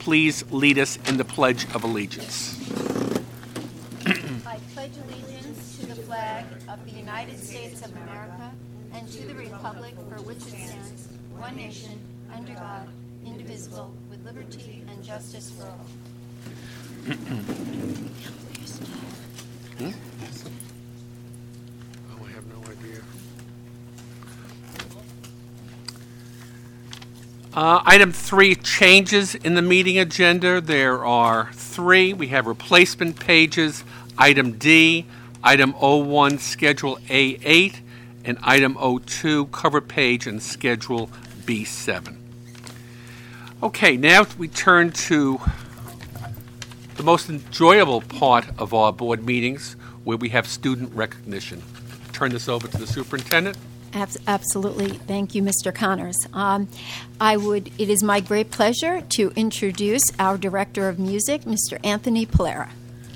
please lead us in the Pledge of Allegiance? I pledge allegiance to the flag of the United States of America and to the republic for which it stands, one nation, under God, indivisible, with liberty and justice for all. Oh, I have no idea. Item 3, changes in the meeting agenda. There are 3. We have replacement pages, item D, item O1, Schedule A8, and item O2, cover page and Schedule B7. Okay, now we turn to the most enjoyable part of our board meetings, where we have student recognition. Turn this over to the superintendent. Absolutely. Thank you, Mr. Connors. It is my great pleasure to introduce our Director of Music, Mr. Anthony Polera.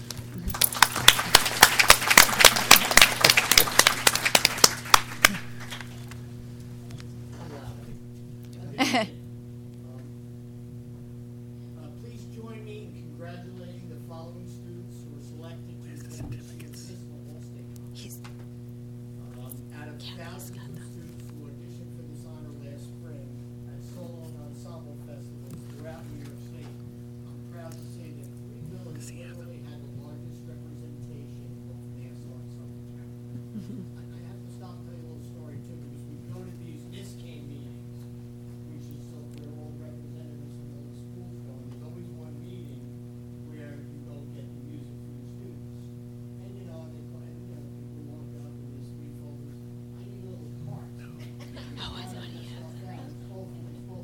Please join me in congratulating the following students who were selected to attend the Municipal All-State Conference. Out of thousands of students who auditioned for this honor last spring at solo and ensemble festivals throughout New York State, I'm proud to say that Greenville has literally had the largest representation of both Nassau and Suffolk County. I have to stop and tell you a little story too, because we go to these NISCAM meetings, which is so where all representatives from all the schools go, and there's always one meeting where you go get the music for the students. And people walk up and there's 3 folders. I need a little cart. Oh, I thought he had that. It's both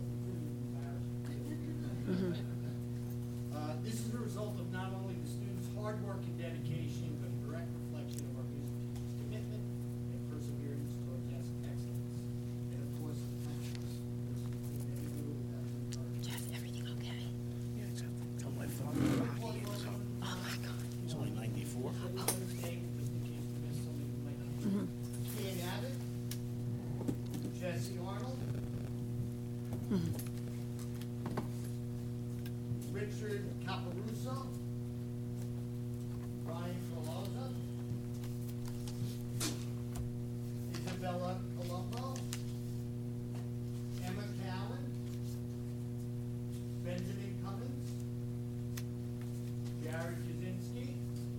embarrassing. This is a result of not only the students' hard work and dedication, but a direct reflection of our music team's commitment and perseverance towards excellence. And of course, the passions. Jeff, everything okay? Yeah, it's on my phone. Oh, my God. He's only 94. Ian Abbott, Jesse Arnold, Richard Caparuso, Brian Colosa, Isabella Colombo, Emma Cowan, Benjamin Cummins, Jared Kaczynski,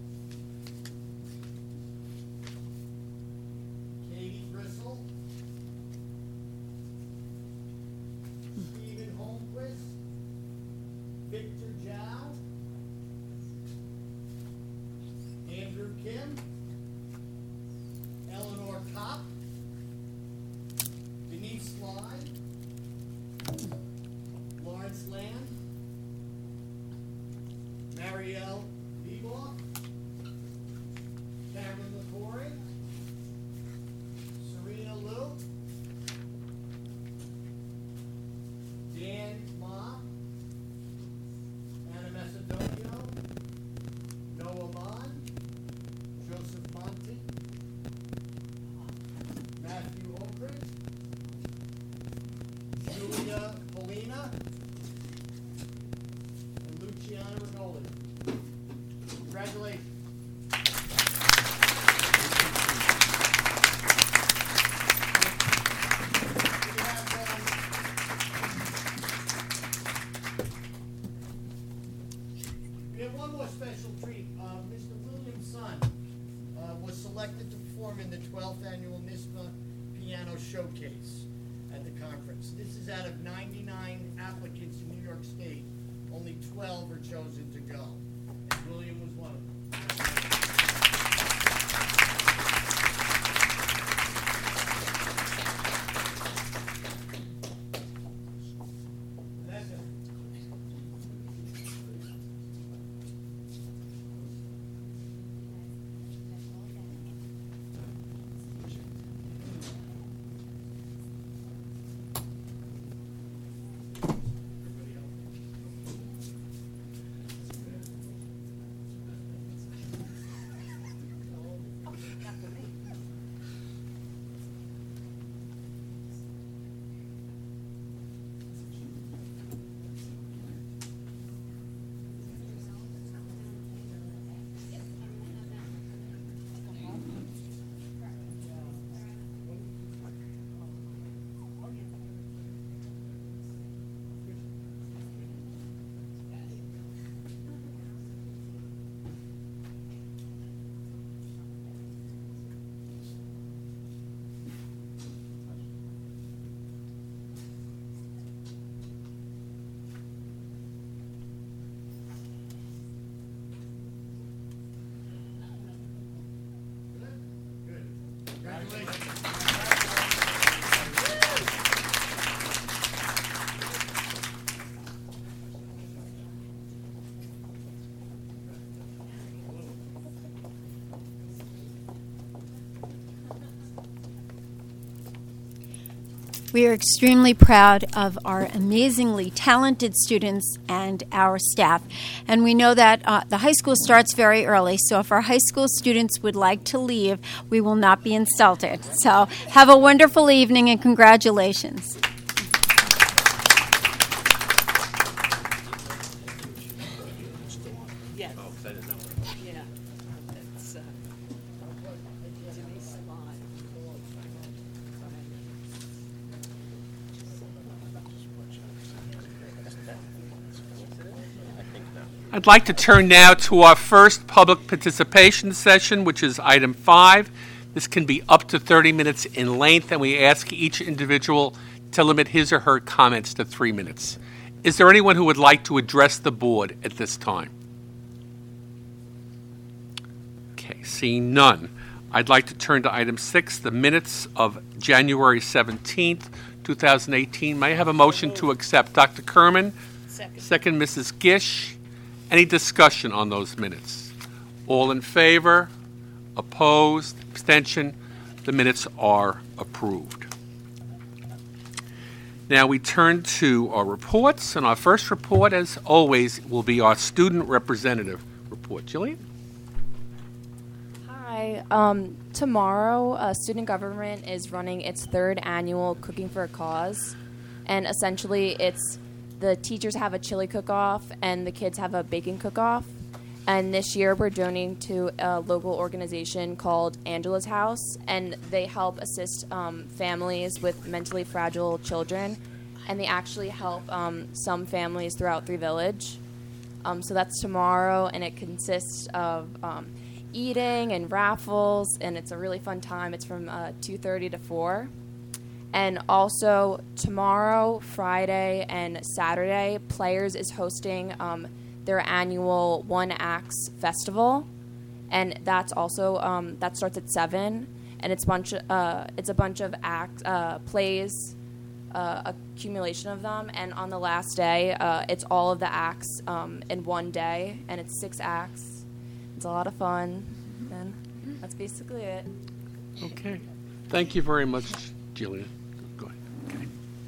Katie Gristle, Stephen Holmquist, Victor Zhao, Andrew Kim, Eleanor Kopp, Denise Sly, Lawrence Land, Marielle Bebock, Cameron LaForey, Serena Liu, Dan Ma, Anna Macedonio, Noah Mann, Joseph Monti, Matthew Oakridge, Julia Polina, and Luciana Regoli. Congratulations. We have one more special treat. Mr. William Sun was selected to perform in the 12th annual NISPA Piano Showcase at the conference. This is out of 99 applicants in New York State. Only 12 are chosen to go. And William was one of them. That's it. Everybody else? We are extremely proud of our amazingly talented students and our staff. And we know that the high school starts very early, so if our high school students would like to leave, we will not be insulted. So have a wonderful evening and congratulations. Yes. Yeah. That's Denise Lott. I'd like to turn now to our first public participation session, which is item 5. This can be up to 30 minutes in length, and we ask each individual to limit his or her comments to 3 minutes. Is there anyone who would like to address the board at this time? Okay, seeing none. I'd like to turn to item 6, the minutes of January 17th, 2018. May I have a motion to accept? Dr. Kerman? Second, Mrs. Gish. Any discussion on those minutes? All in favor? Opposed? Abstention? The minutes are approved. Now we turn to our reports, and our first report, as always, will be our student representative report. Jillian? Hi. Tomorrow, student government is running its 3rd annual Cooking for a Cause, and essentially it's the teachers have a chili cook-off and the kids have a baking cook-off. And this year we're donating to a local organization called Angela's House, and they help assist families with mentally fragile children, and they actually help some families throughout Three Village. So that's tomorrow, and it consists of eating and raffles, and it's a really fun time. It's from 2:30 to 4. And also tomorrow, Friday, and Saturday, Players is hosting their annual One Acts Festival, and that's also that starts at 7, and it's a bunch of plays, accumulation of them, and on the last day, it's all of the acts in one day, and it's 6 acts. It's a lot of fun, and that's basically it. Okay. Thank you very much, Jillian. Go ahead. Okay.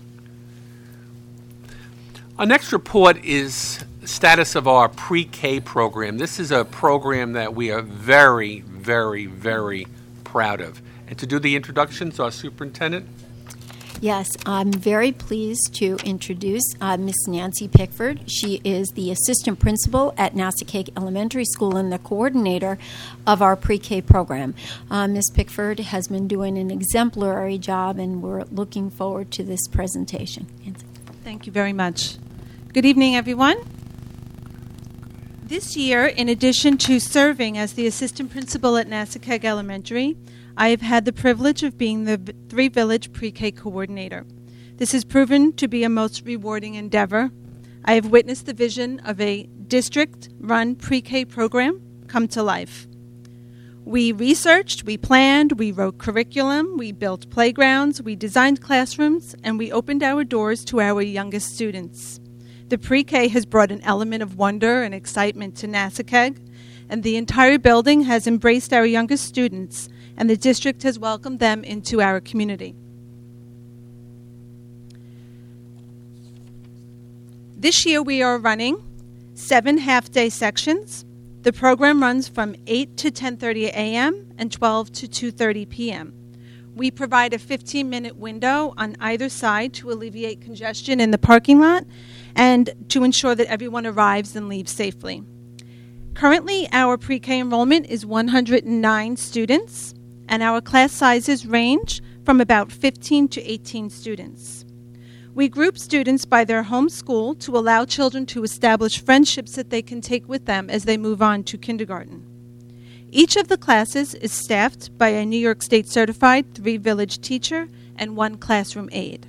Our next report is status of our pre-K program. This is a program that we are very, very, very proud of. And to do the introductions, our superintendent. Yes, I'm very pleased to introduce Miss Nancy Pickford. She is the assistant principal at Nassau Elementary School and the coordinator of our pre-K program. Ms. Pickford has been doing an exemplary job, and we're looking forward to this presentation. Nancy. Thank you very much. Good evening, everyone. This year, in addition to serving as the assistant principal at Nassau Elementary, I have had the privilege of being the Three Village Pre-K coordinator. This has proven to be a most rewarding endeavor. I have witnessed the vision of a district-run pre-K program come to life. We researched, we planned, we wrote curriculum, we built playgrounds, we designed classrooms, and we opened our doors to our youngest students. The pre-K has brought an element of wonder and excitement to Nassau, and the entire building has embraced our youngest students, and the district has welcomed them into our community. This year we are running 7 half-day sections. The program runs from 8 to 10:30 a.m. and 12 to 2:30 p.m. We provide a 15-minute window on either side to alleviate congestion in the parking lot and to ensure that everyone arrives and leaves safely. Currently, our pre-K enrollment is 109 students, and our class sizes range from about 15 to 18 students. We group students by their home school to allow children to establish friendships that they can take with them as they move on to kindergarten. Each of the classes is staffed by a New York State certified Three Village teacher and 1 classroom aide.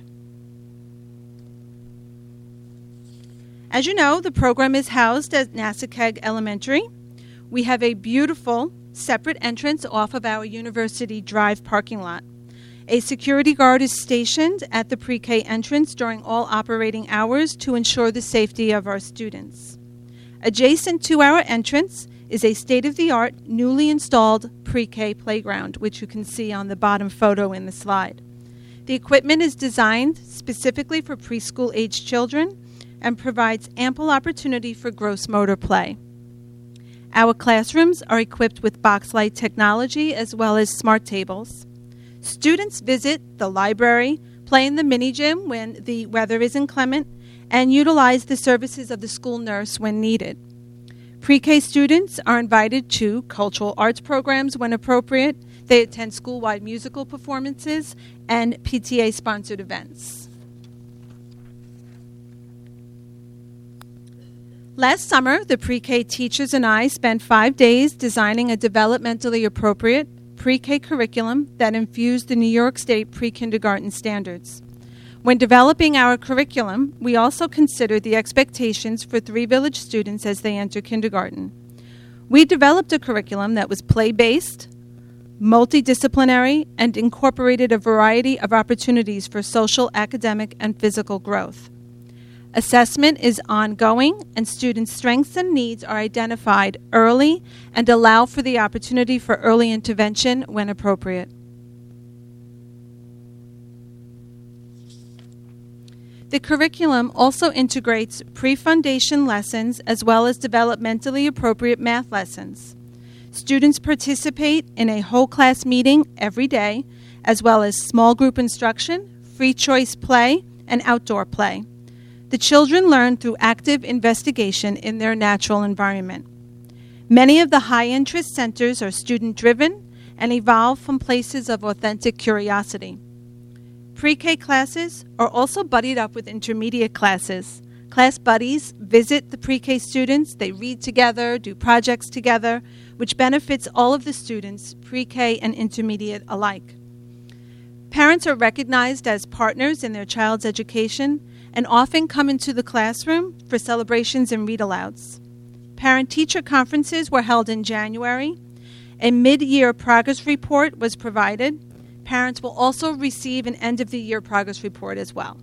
As you know, the program is housed at Nassau Elementary. We have a beautiful separate entrance off of our University Drive parking lot. A security guard is stationed at the pre-K entrance during all operating hours to ensure the safety of our students. Adjacent to our entrance is a state-of-the-art, newly installed pre-K playground, which you can see on the bottom photo in the slide. The equipment is designed specifically for preschool-aged children and provides ample opportunity for gross motor play. Our classrooms are equipped with box-light technology as well as smart tables. Students visit the library, play in the mini-gym when the weather is inclement, and utilize the services of the school nurse when needed. Pre-K students are invited to cultural arts programs when appropriate. They attend school-wide musical performances and PTA-sponsored events. Last summer, the pre-K teachers and I spent 5 days designing a developmentally appropriate pre-K curriculum that infused the New York State pre-kindergarten standards. When developing our curriculum, we also considered the expectations for Three Village students as they enter kindergarten. We developed a curriculum that was play-based, multidisciplinary, and incorporated a variety of opportunities for social, academic, and physical growth. Assessment is ongoing, and students' strengths and needs are identified early and allow for the opportunity for early intervention when appropriate. The curriculum also integrates pre-foundation lessons as well as developmentally appropriate math lessons. Students participate in a whole class meeting every day, as well as small group instruction, free choice play, and outdoor play. The children learn through active investigation in their natural environment. Many of the high-interest centers are student-driven and evolve from places of authentic curiosity. Pre-K classes are also buddied up with intermediate classes. Class buddies visit the pre-K students, they read together, do projects together, which benefits all of the students, pre-K and intermediate alike. Parents are recognized as partners in their child's education and often come into the classroom for celebrations and read-alouds. Parent-teacher conferences were held in January. A mid-year progress report was provided. Parents will also receive an end-of-the-year progress report as well.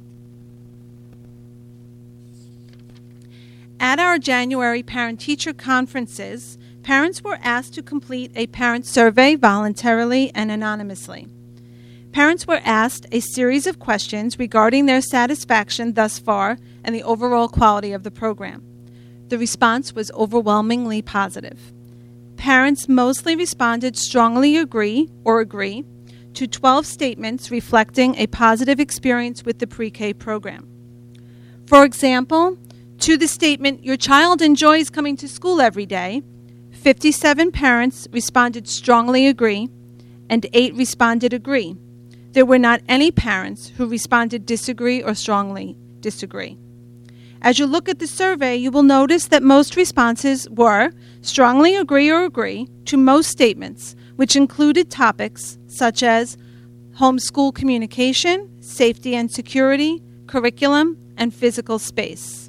At our January parent-teacher conferences, parents were asked to complete a parent survey voluntarily and anonymously. Parents were asked a series of questions regarding their satisfaction thus far and the overall quality of the program. The response was overwhelmingly positive. Parents mostly responded strongly agree or agree to 12 statements reflecting a positive experience with the pre-K program. For example, to the statement, "Your child enjoys coming to school every day," 57 parents responded strongly agree, and 8 responded agree. There were not any parents who responded disagree or strongly disagree. As you look at the survey, you will notice that most responses were strongly agree or agree to most statements, which included topics such as homeschool communication, safety and security, curriculum, and physical space.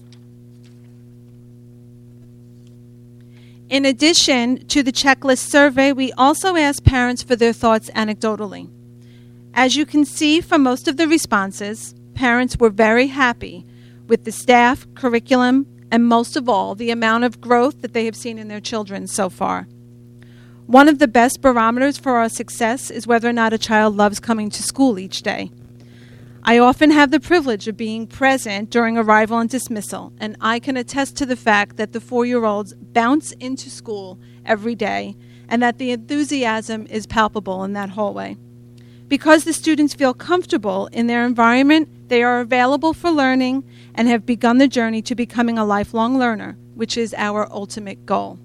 In addition to the checklist survey, we also asked parents for their thoughts anecdotally. As you can see from most of the responses, parents were very happy with the staff, curriculum, and most of all, the amount of growth that they have seen in their children so far. One of the best barometers for our success is whether or not a child loves coming to school each day. I often have the privilege of being present during arrival and dismissal, and I can attest to the fact that the 4-year-olds bounce into school every day and that the enthusiasm is palpable in that hallway. Because the students feel comfortable in their environment, they are available for learning and have begun the journey to becoming a lifelong learner, which is our ultimate goal.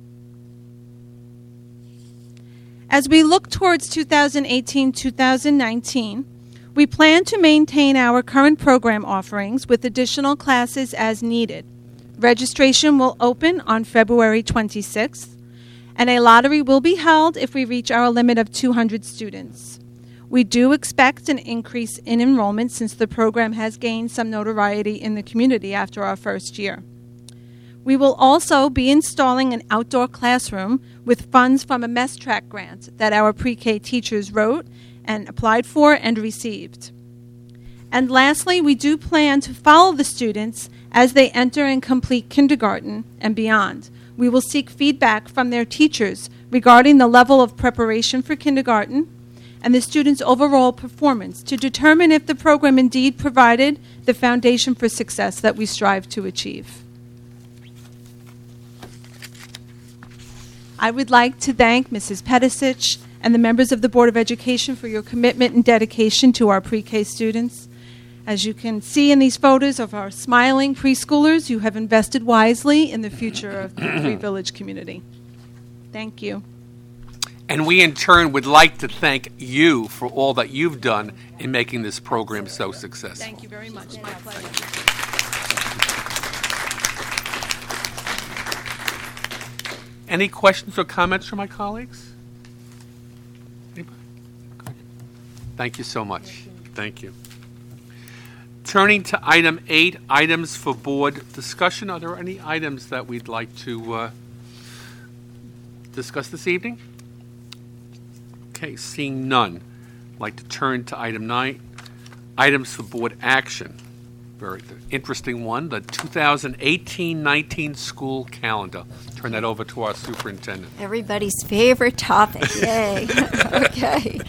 As we look towards 2018-2019, we plan to maintain our current program offerings with additional classes as needed. Registration will open on February 26th, and a lottery will be held if we reach our limit of 200 students. We do expect an increase in enrollment since the program has gained some notoriety in the community after our first year. We will also be installing an outdoor classroom with funds from a MESS track grant that our pre-K teachers wrote and applied for and received. And lastly, we do plan to follow the students as they enter and complete kindergarten and beyond. We will seek feedback from their teachers regarding the level of preparation for kindergarten and the students' overall performance to determine if the program indeed provided the foundation for success that we strive to achieve. I would like to thank Mrs. Pedicic and the members of the Board of Education for your commitment and dedication to our pre-K students. As you can see in these photos of our smiling preschoolers, you have invested wisely in the future of the Free Village community. Thank you. And we, in turn, would like to thank you for all that you've done in making this program so successful. Thank you very much. My pleasure. Any questions or comments from my colleagues? Anybody? Good. Thank you so much. Thank you. Turning to item 8, items for board discussion. Are there any items that we'd like to discuss this evening? Okay, seeing none. I'd like to turn to item 9, items for board action. Very interesting one, the 2018-19 school calendar. Turn that over to our superintendent. Everybody's favorite topic. Yay. Okay.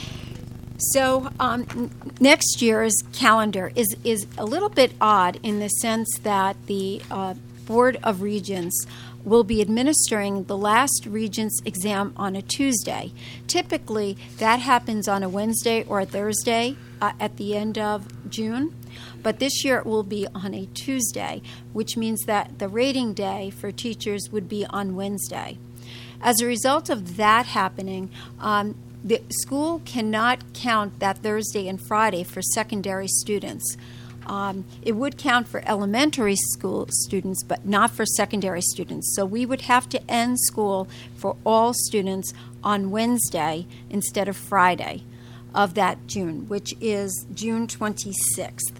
So next year's calendar is a little bit odd in the sense that the Board of Regents will be administering the last Regents exam on a Tuesday. Typically, that happens on a Wednesday or a Thursday at the end of June. But this year it will be on a Tuesday, which means that the rating day for teachers would be on Wednesday. As a result of that happening, the school cannot count that Thursday and Friday for secondary students. It would count for elementary school students, but not for secondary students. So we would have to end school for all students on Wednesday instead of Friday of that June, which is June 26th.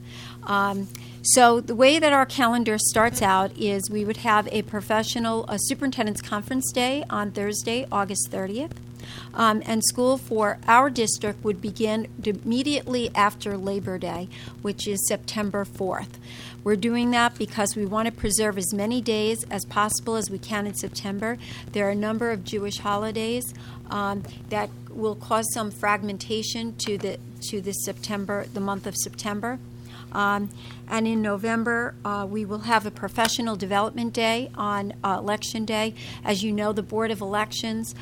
So the way that our calendar starts out is we would have a superintendent's conference day on Thursday, August 30th. And school for our district would begin immediately after Labor Day, which is September 4th. We're doing that because we want to preserve as many days as possible as we can in September. There are a number of Jewish holidays that will cause some fragmentation to the month of September. And in November, we will have a professional development day on Election Day. As you know, the Board of Elections,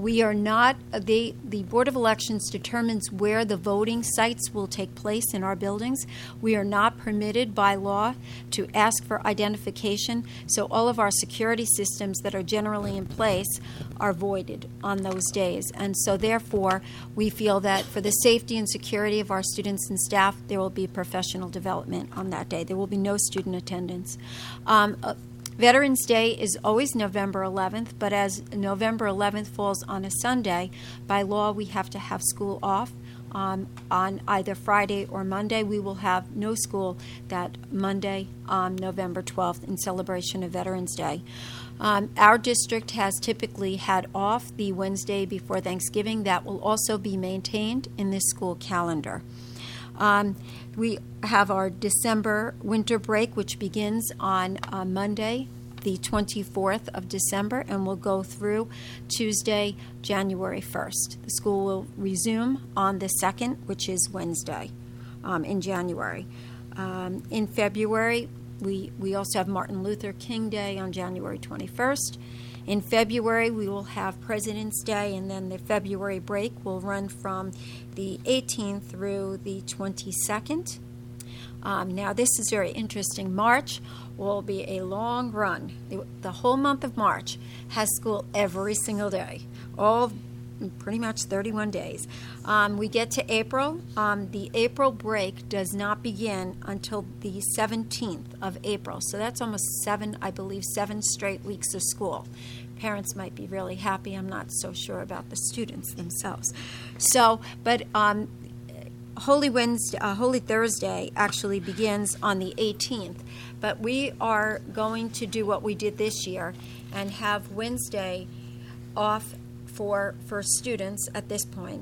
the Board of Elections determines where the voting sites will take place in our buildings. We are not permitted by law to ask for identification, so all of our security systems that are generally in place are voided on those days. And so therefore, we feel that for the safety and security of our students and staff, there will be professional development on that day. There will be no student attendance. Veterans Day is always November 11th, but as November 11th falls on a Sunday, by law we have to have school off. On either Friday or Monday. We will have no school that Monday, November 12th, in celebration of Veterans Day. Our district has typically had off the Wednesday before Thanksgiving. That will also be maintained in this school calendar. We have our December winter break, which begins on Monday, the 24th of December, and will go through Tuesday, January 1st. The school will resume on the 2nd, which is Wednesday in January. In February, we also have Martin Luther King Day on January 21st. In February, we will have President's Day, and then the February break will run from the 18th through the 22nd. Now, this is very interesting. March will be a long run. The whole month of March has school every single day, all pretty much 31 days. We get to April. The April break does not begin until the 17th of April. So that's almost 7 straight weeks of school. Parents might be really happy. I'm not so sure about the students themselves. So, but Holy Thursday actually begins on the 18th, but we are going to do what we did this year and have Wednesday off for students at this point,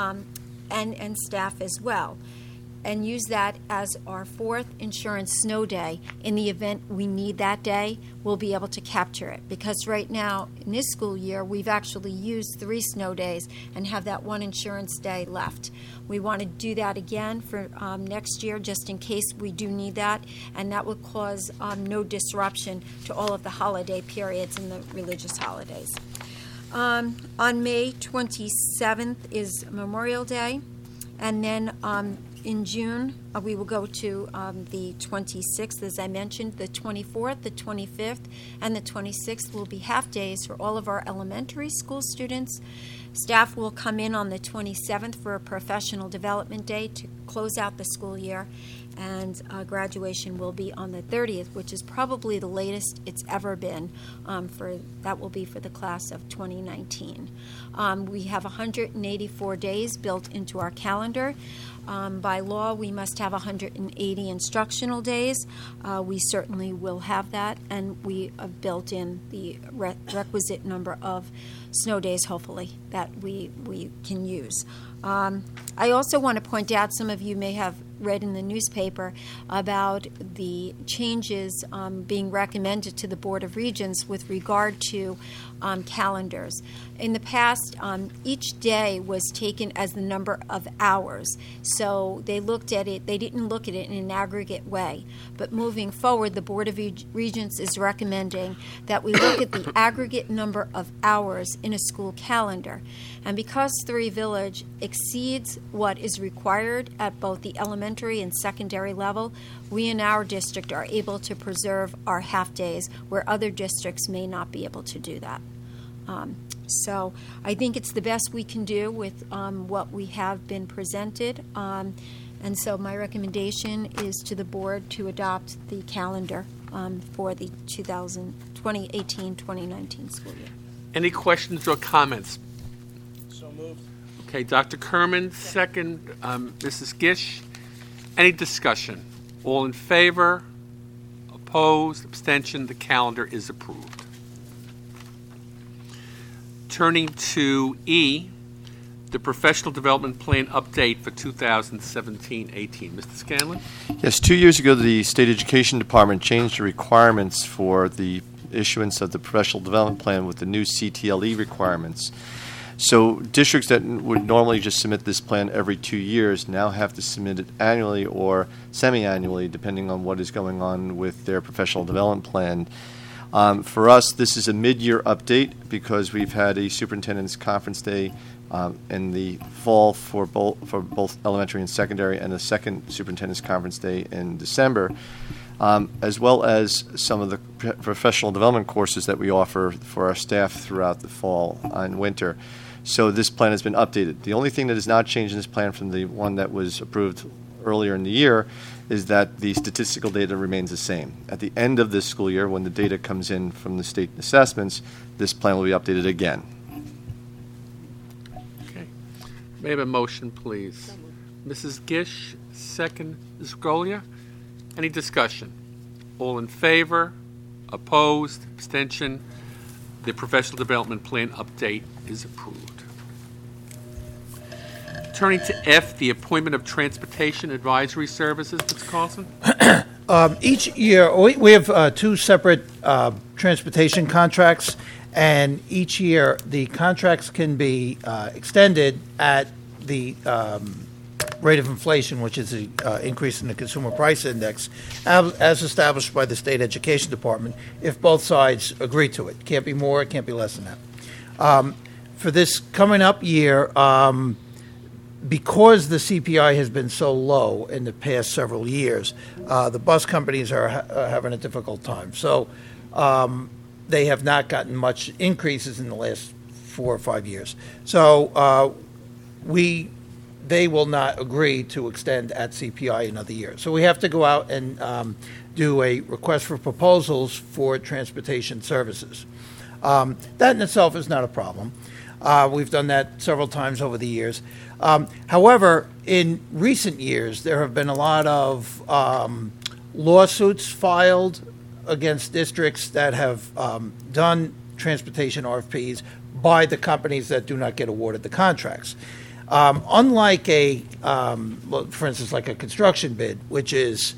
and staff as well, and use that as our fourth insurance snow day. In the event we need that day, we'll be able to capture it, because right now in this school year we've actually used 3 snow days and have that one insurance day left. We want to do that again for next year, just in case we do need that, and that would cause no disruption to all of the holiday periods and the religious holidays. On May 27th is Memorial Day, and then in June, we will go to the 26th, as I mentioned. The 24th, the 25th, and the 26th will be half days for all of our elementary school students. Staff will come in on the 27th for a professional development day to close out the school year, and graduation will be on the 30th, which is probably the latest it's ever been. That will be for the class of 2019. We have 184 days built into our calendar. By law, we must have 180 instructional days. We certainly will have that, and we have built in the requisite number of snow days, hopefully, that we can use. I also want to point out, some of you may have read in the newspaper about the changes being recommended to the Board of Regents with regard to calendars. In the past, each day was taken as the number of hours, so they looked at it, they didn't look at it in an aggregate way. But moving forward, the Board of Regents is recommending that we look at the aggregate number of hours in a school calendar. And because Three Village exceeds what is required at both the elementary and secondary level, we in our district are able to preserve our half days where other districts may not be able to do that. So I think it's the best we can do with what we have been presented. And so my recommendation is to the board to adopt the calendar for the 2018-2019 school year. Any questions or comments? So moved. Okay, Dr. Kerman, second, Mrs. Gish. Any discussion? All in favor? Opposed? Abstention? The calendar is approved. Turning to E, the Professional Development Plan update for 2017-18. Mr. Scanlon? Yes, 2 years ago, the State Education Department changed the requirements for the issuance of the Professional Development Plan with the new CTLE requirements. So districts that would normally just submit this plan every 2 years now have to submit it annually or semi-annually, depending on what is going on with their professional development plan. For us, this is a mid-year update because we've had a superintendent's conference day in the fall for both elementary and secondary, and a second superintendent's conference day in December, as well as some of the professional development courses that we offer for our staff throughout the fall and winter. So this plan has been updated. The only thing that has not changed in this plan from the one that was approved earlier in the year is that the statistical data remains the same. At the end of this school year, when the data comes in from the state assessments, this plan will be updated again. Okay. May I have a motion, please? Mrs. Gish, second, Ms. Golia. Any discussion? All in favor? Opposed? Abstention? The Professional Development Plan update is approved. Turning to F, the appointment of Transportation Advisory Services. Mr. Carlson? Each year, we have 2 separate transportation contracts, and each year the contracts can be extended at the rate of inflation, which is the increase in the Consumer Price Index, as established by the State Education Department, if both sides agree to it. It can't be more, it can't be less than that. For this coming up year, because the CPI has been so low in the past several years, the bus companies are having a difficult time. So they have not gotten much increases in the last 4 or 5 years. So they will not agree to extend at CPI another year. So we have to go out and do a request for proposals for transportation services. That in itself is not a problem. We've done that several times over the years. However, in recent years, there have been a lot of lawsuits filed against districts that have done transportation RFPs by the companies that do not get awarded the contracts. Unlike for instance, like a construction bid, which is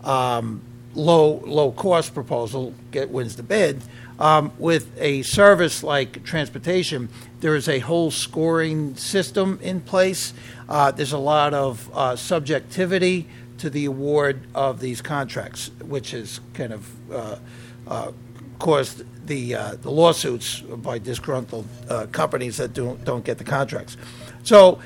low cost proposal wins the bid. With a service like transportation, there is a whole scoring system in place. There's a lot of subjectivity to the award of these contracts, which has kind of caused the lawsuits by disgruntled companies that don't get the contracts. So,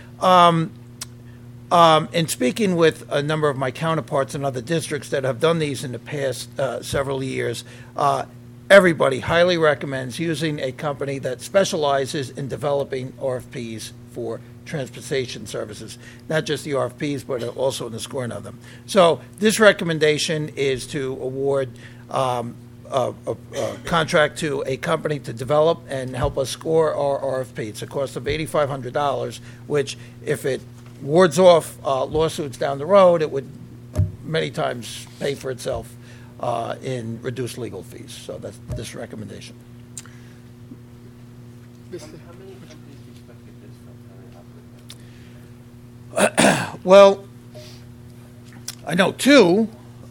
in speaking with a number of my counterparts in other districts that have done these in the past several years, everybody highly recommends using a company that specializes in developing RFPs for transportation services, not just the RFPs, but also in the scoring of them. So this recommendation is to award a contract to a company to develop and help us score our RFP. It's a cost of $8,500, which if it wards off lawsuits down the road, it would many times pay for itself in reduced legal fees. So that's this recommendation. Well, I know two,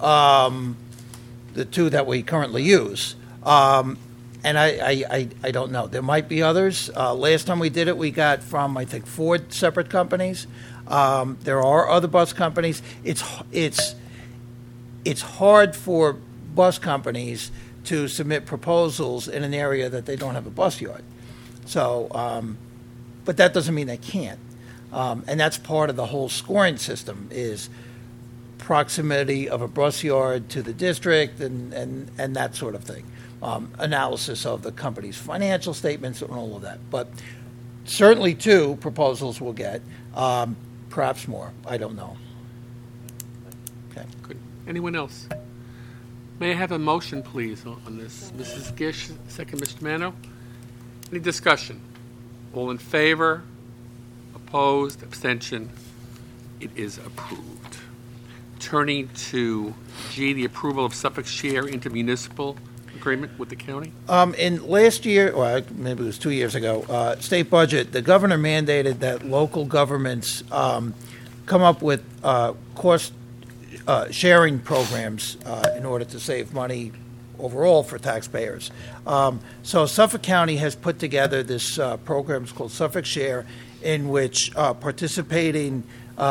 the two that we currently use. And I don't know. There might be others. Last time we did it, we got from, I think, 4 separate companies. There are other bus companies. It's hard for bus companies to submit proposals in an area that they don't have a bus yard. So, but that doesn't mean they can't. And that's part of the whole scoring system is proximity of a bus yard to the district and that sort of thing. Analysis of the company's financial statements and all of that. But certainly 2 proposals we'll get, perhaps more. I don't know. Okay. Good. Anyone else? May I have a motion, please, on this? Mrs. Gish, second, Mr. Mano. Any discussion? All in favor? Opposed? Abstention? It is approved. Turning to G, the approval of Suffolk share intermunicipal agreement with the county. In last year, or maybe it was 2 years ago, state budget, the governor mandated that local governments come up with cost sharing programs in order to save money overall for taxpayers. So Suffolk County has put together this program called Suffolk Share, in which participating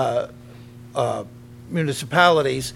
municipalities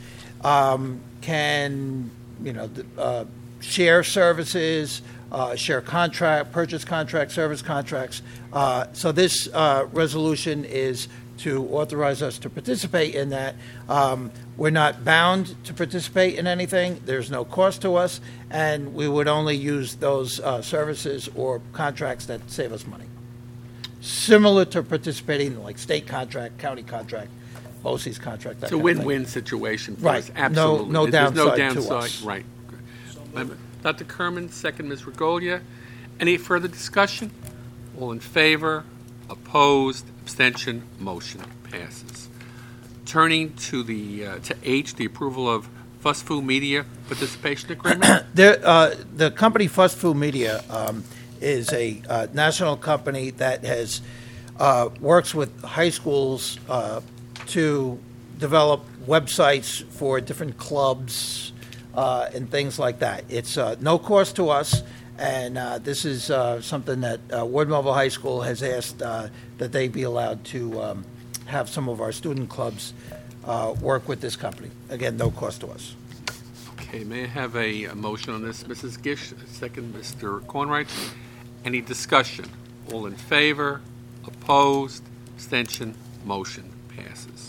can, share services, share purchase contracts, service contracts. So this resolution is to authorize us to participate in that. We're not bound to participate in anything. There's no cost to us, and we would only use those services or contracts that save us money. Similar to participating in like state contract, county contract, BOCES contract. It's a win-win situation for right. us. Absolutely. No There's downside, no downside. to us. Right. Dr. Kerman, second, Ms. Regolia. Any further discussion? All in favor? Opposed? Abstention? Motion passes. Turning to to H, the approval of FUSFU Media participation agreement. The company FUSFU Media is a national company that has works with high schools to develop websites for different clubs and things like that. It's no cost to us, and this is something that Ward Melville High School has asked that they be allowed to have some of our student clubs work with this company. Again, no cost to us. Okay, may I have a motion on this? Mrs. Gish, second, Mr. Cornwright. Any discussion? All in favor? Opposed? Abstention? Motion passes.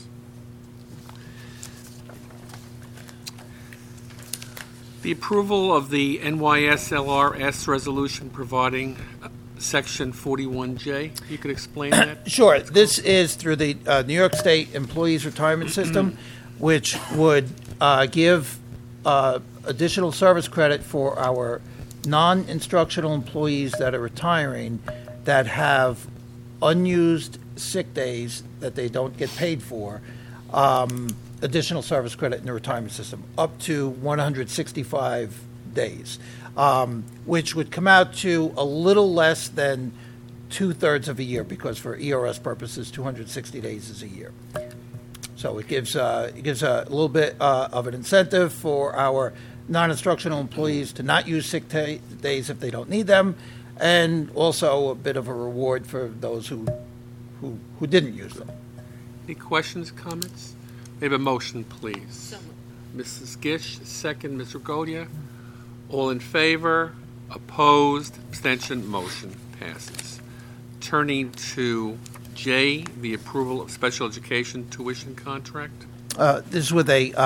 The approval of the NYSLRS resolution providing Section 41J. You could explain that? Sure. This is through the New York State Employees Retirement System, which would give additional service credit for our non-instructional employees that are retiring that have unused sick days that they don't get paid for, additional service credit in the retirement system, up to 165 days, which would come out to a little less than 2/3 of a year, because for ERS purposes, 260 days is a year. So it gives a little bit of an incentive for our non-instructional employees to not use sick days if they don't need them, and also a bit of a reward for those who didn't use them. Any questions, comments? May I have a motion, please? So moved. Mrs. Gish, second. Ms. Regolia. All in favor? Opposed? Abstention? Motion passes. Turning to J, the approval of special education tuition contract. This is with a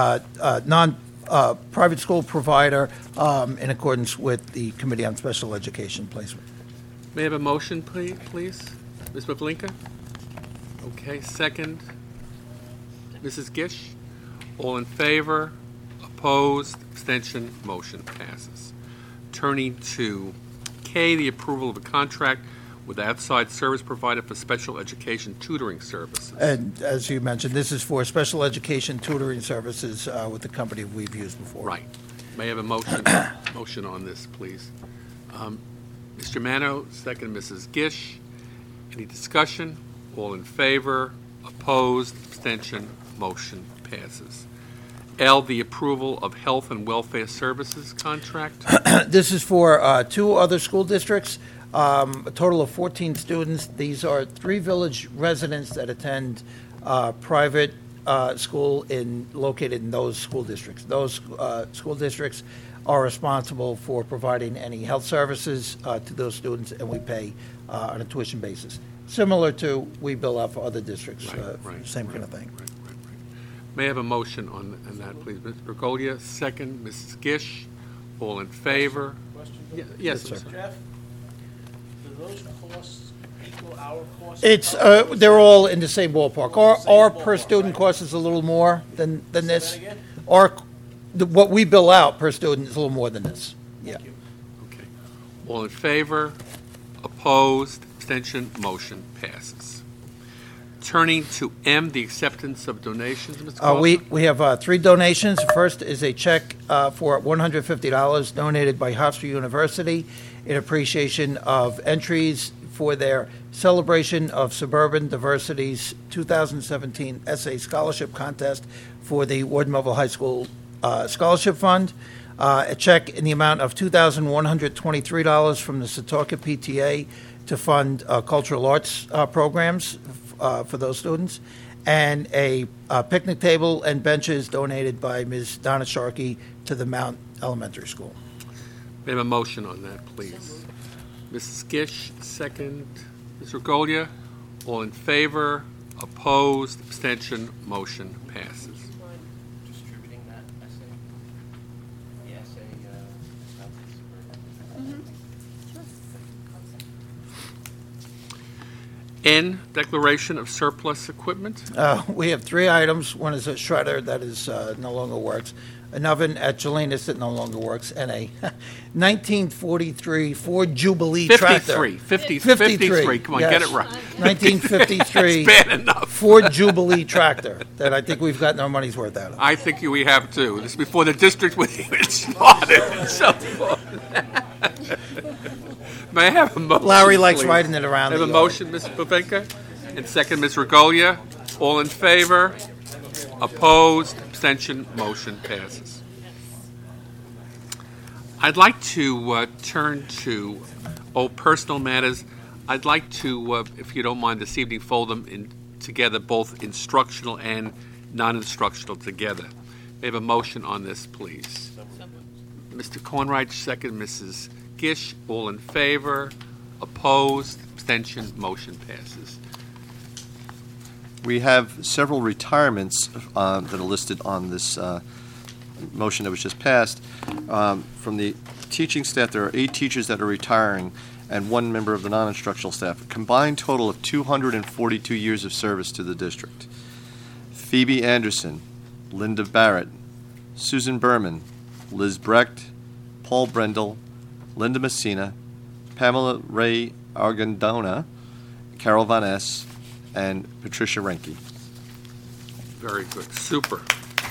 private school provider in accordance with the Committee on Special Education Placement. May I have a motion, please? Ms. Pavlinka? Okay, second. Mrs. Gish? All in favor? Opposed? Abstention? Motion passes. Turning to K, the approval of a contract with outside service provider for special education tutoring services. And as you mentioned, this is for special education tutoring services with the company we've used before. Right. May I have a motion on this, please? Mr. Mano, second. Mrs. Gish. Any discussion? All in favor? Opposed? Abstention? Motion passes. L, the approval of health and welfare services contract. This is for two other school districts, a total of 14 students. These are Three Village residents that attend private school located in those school districts. Those school districts are responsible for providing any health services to those students, and we pay on a tuition basis. Similar to we bill out for other districts, Right. same kind of thing. Right. May I have a motion on that, please? Ms. Bergolia, second. Mrs. Gish, all in favor? Question? Yes, Yes, sir. sir. Jeff, do those costs equal our costs? It's they're all in the same ballpark. Our per student cost is a little more than this. that again? What we bill out per student is a little more than this. Yeah. Okay. All in favor? Opposed? Abstention? Motion passes. Turning to M, the acceptance of donations, Mr. Clausen. We have three donations. First is a check for $150 donated by Hofstra University in appreciation of entries for their Celebration of Suburban Diversity's 2017 Essay Scholarship Contest for the Warden Melville High School Scholarship Fund. A check in the amount of $2,123 from the Setauket PTA to fund cultural arts programs for those students, and a picnic table and benches donated by Ms. Donna Sharkey to the Mount Elementary School. May I have a motion on that, please? Mrs. Gish, second. Ms. Regolia, all in favor? Opposed? Abstention? Motion passes. Distributing that essay? The essay, about the N, declaration of surplus equipment. We have three items. One is a shredder that is no longer works, an oven at Jelenas that no longer works, and a 1943 Ford Jubilee tractor. 53. Come on, yes. get it right. 1953 That's bad enough. Ford Jubilee tractor that I think we've gotten our money's worth out of. I think we have too. This is before the district was even started and so forth. May I have a motion, Larry likes please? riding it around I have the a yard. motion, Ms. Pavenka, and second, Ms. Regolia. All in favor? Opposed? Abstention? Motion passes. I'd like to turn to personal matters. I'd like to, if you don't mind, this evening fold them together, both instructional and non-instructional together. May I have a motion on this, please? Mr. Kornreich, second. Mrs. Gish, all in favor? Opposed? Abstention? Motion passes. We have several retirements that are listed on this motion that was just passed. From the teaching staff, there are 8 teachers that are retiring and 1 member of the non-instructional staff. A combined total of 242 years of service to the district. Phoebe Anderson, Linda Barrett, Susan Berman, Liz Brecht, Paul Brendel, Linda Messina, Pamela Ray Argandona, Carol Van Ness, and Patricia Renke. Very good. Super.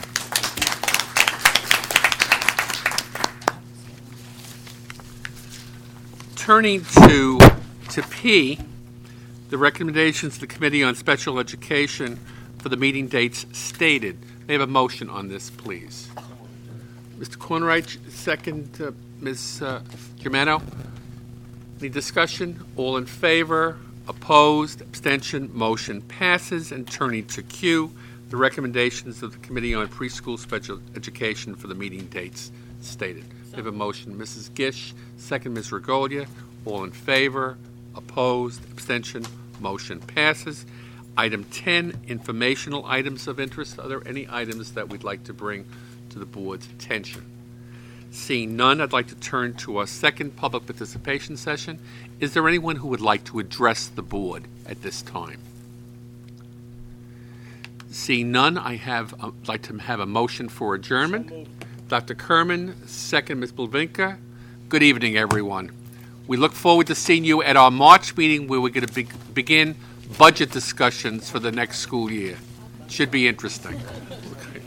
Turning to P, the recommendations of the Committee on Special Education for the meeting dates stated. May I have a motion on this, please? Mr. Kornreich, second. Ms. Germano? Any discussion? All in favor? Opposed? Abstention? Motion passes. And turning to Q, the recommendations of the Committee on Preschool Special Education for the meeting dates stated. We have a motion. Mrs. Gish, second. Ms. Regolia. All in favor? Opposed? Abstention? Motion passes. Item 10, informational items of interest. Are there any items that we'd like to bring to the board's attention? Seeing none, I'd like to turn to our second public participation session. Is there anyone who would like to address the board at this time? Seeing none, I'd like to have a motion for adjournment. Dr. Kerman, second. Ms. Blavinka. Good evening, everyone. We look forward to seeing you at our March meeting where we're going to begin budget discussions for the next school year. Should be interesting. Okay.